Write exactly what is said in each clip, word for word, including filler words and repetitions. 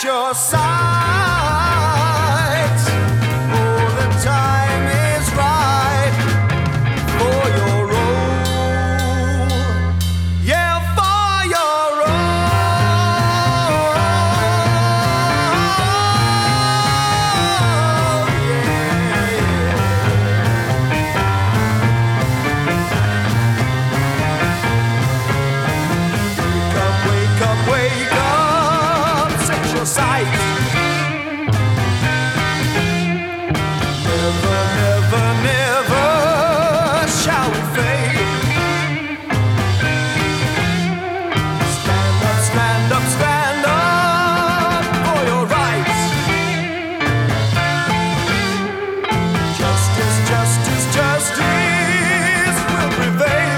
your sights. Oh, the time is right for your role. Yeah, for your role. Yeah. Wake up, wake up, set your sights. Never, never, never shall we fade. Stand up, stand up, stand up for your rights. Justice, justice, justice will prevail.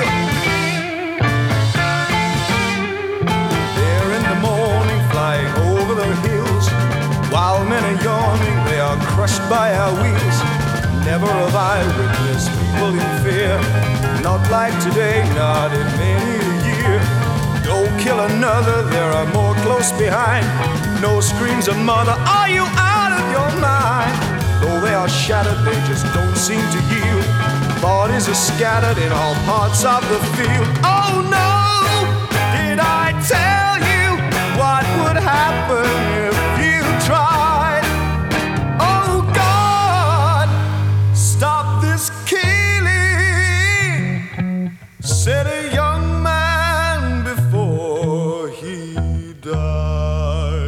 There in the morning, flying over the hills, while men are yawning, they are crushed by our wheels. Never have I witnessed people in fear, not like today, not in many a year. Don't kill another, there are more close behind. No screams of mother, are you out of your mind? Though they are shattered, they just don't seem to yield. Bodies are scattered in all parts of the field. Oh no! Did I tell you what would happen if you tried? Oh God, stop this killing, said a young man before he died.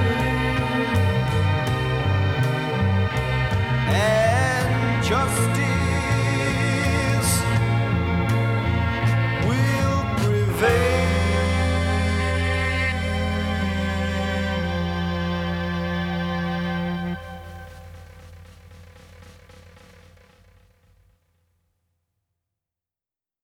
Justice